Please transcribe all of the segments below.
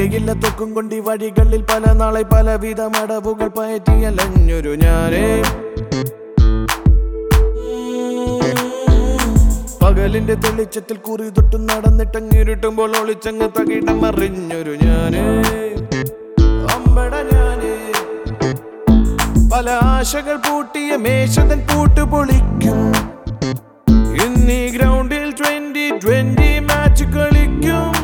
തിരയില്ല തൊക്കും കൊണ്ടി വഴികളിൽ പല നാളെ പലവിധ മടവുകൾ പയറ്റിയലഞ്ഞൊരു ഞാനേ. പകലിന്റെ തെളിച്ചത്തിൽ കുറി തൊട്ട് നടന്നിട്ടങ്ങിരുട്ടുമ്പോൾ ഒളിച്ചങ്ങ് തകിടം മറിഞ്ഞൊരു ഞാനേ. അമ്പട ഞാനേ. പല ആശകൾ പൂട്ടിയ മേശതൻ പൂട്ട് പൊളിക്കും. ഇന്നീ ഗ്രൗണ്ടിൽ 2020 മാച്ച് കളിക്കും.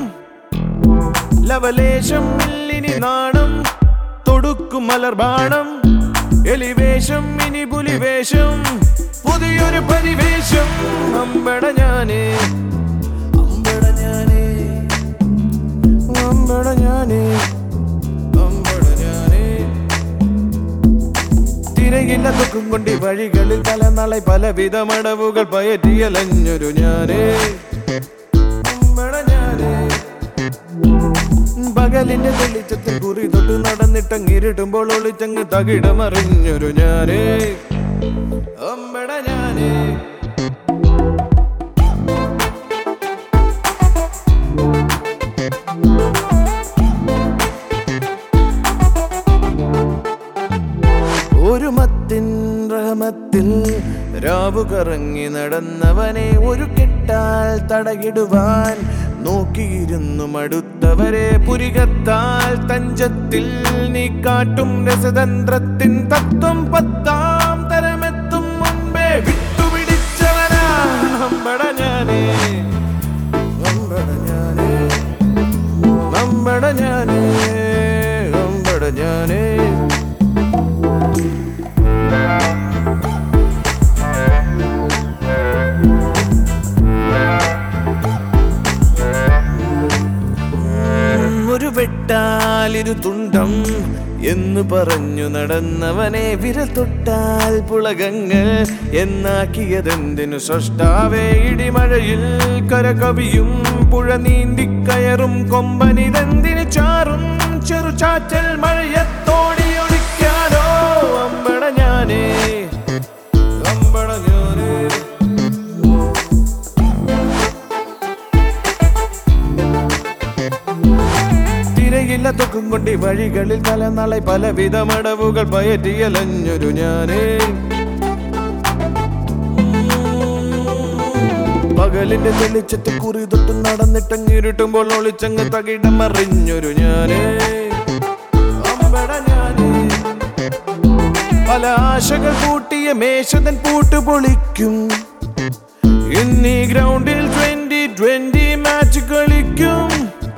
ലവലേശം മില്ലിനി നാണം തൊടുക്കും മലർബാണം. എലിവേഷം ഇനി പുലിവേഷം പുതിയൊരു പരിവേഷം. അമ്പട ഞാനേ അമ്പട ഞാനേ അമ്പട ഞാനേ അമ്പട ഞാനേ. തിരയില്ല തൊക്കും കൊണ്ടി വഴികളിൽ പല നാളെ പലവിധ മടവുകൾ പയറ്റിയലഞ്ഞൊരു ഞാനേ. അമ്പട ഞാനേ. പകലിന്റെ തെളിച്ചത്തിൽ കുറി തൊട്ട് നടന്നിട്ടങ്ങിരുട്ടുമ്പോൾ ഒളിച്ചങ്ങ് തകിടമറിഞ്ഞൊരു ഞാനേ. അമ്പട ഞാനേ. ഒരു മത്തിൻ റഹമത്തിൽ രാവു കറങ്ങി നടന്നവനെ ഒരു കെട്ടാൽ തടയിടുവാൻ നോക്കിയിരുന്നു മടുത്തവരെ. പുരികത്താൽ തഞ്ചത്തിൽ നീ കാട്ടും രസതന്ത്രത്തിൻ തത്വം 10ാം തരമെത്തും മുൻപേ വിട്ടുപിടിച്ചവനാ. അമ്പട ഞാനേ അമ്പട ഞാനേ അമ്പട ഞാനേ അമ്പട ഞാനേ. ഒരു വെട്ടാലിരു തുണ്ടം എന്ന് പറഞ്ഞു നടന്നവനെ വിരൽ തൊട്ടാൽ പുളകങ്ങൾ എന്നാക്കിയതെന്തിനു സൃഷ്ടാവേ. ഇടിമഴയിൽ കരകവിയും പുഴ നീന്തിക്കയറും കൊമ്പനിതെന്തിനു ചാറും ചെറുചാറ്റൽ മഴയത്തോടി ഒളിക്കാനോ. അമ്പട ഞാനേ അമ്പട ഞാനേ. തിരയില്ല തൊക്കും കൊണ്ടി വഴികളിൽ പല നാളെ പലവിധ മടവുകൾ പയറ്റിയലഞ്ഞൊരു ഞാനേ. പകലിന്റെ തെളിച്ചത്തിൽ കുറി തൊട്ട് നടന്നിട്ടങ്ങിരുട്ടുമ്പോൾ ഒളിച്ചങ്ങ് തകിടം മറിഞ്ഞൊരു ഞാനേ. അമ്പട ഞാനേ. പല ആശകൾ പൂട്ടിയ മേശതൻ പൂട്ട് പൊളിക്കും. ഇന്നീ ഗ്രൗണ്ടിൽ 2020 മാച്ച് കളിക്കും.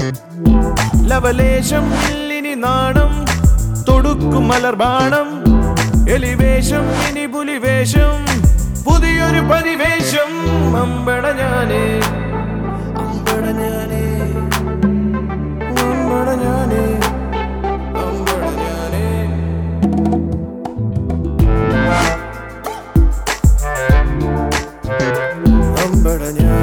ലവലേശം മില്ലിനി നാണം തൊടുക്കും മലർബാണം. എലിവേഷം ഇനി പുലിവേഷം പുതിയൊരു പരിവേഷം. അമ്പട ഞാനേ അമ്പട ഞാനേ അമ്പട ഞാനേ അമ്പട ഞാനേ. അമ്പട ഞാനേ.